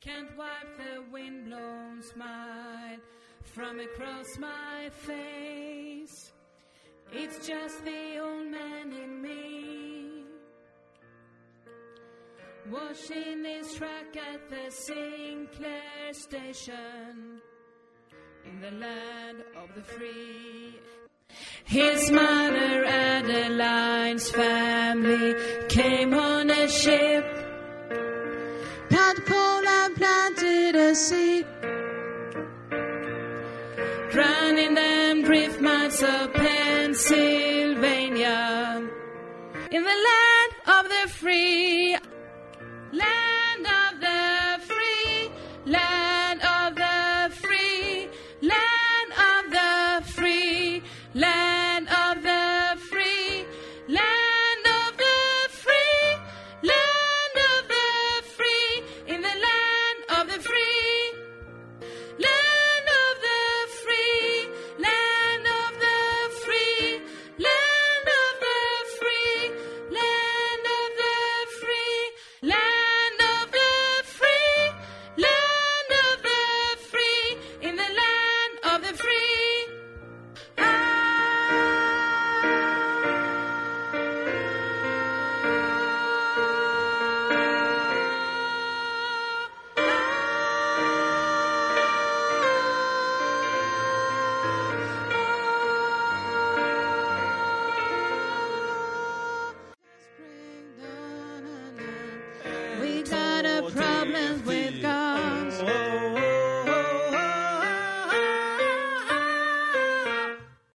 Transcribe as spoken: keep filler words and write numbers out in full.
Can't wipe the wind-blown smile from across my face. It's just the old man in me, watching this track at the Sinclair station in the land of the free. His mother Adeline's family came on a ship, Tadpole and planted a seed, drowning them drift miles of Pennsylvania in the land of the free. Land of the free, land of the free, land of the free, land of the free, land of the free, land of the free, in the land of the free, land of the free, land of the free, land of the free, land of the free, land. We got a problem with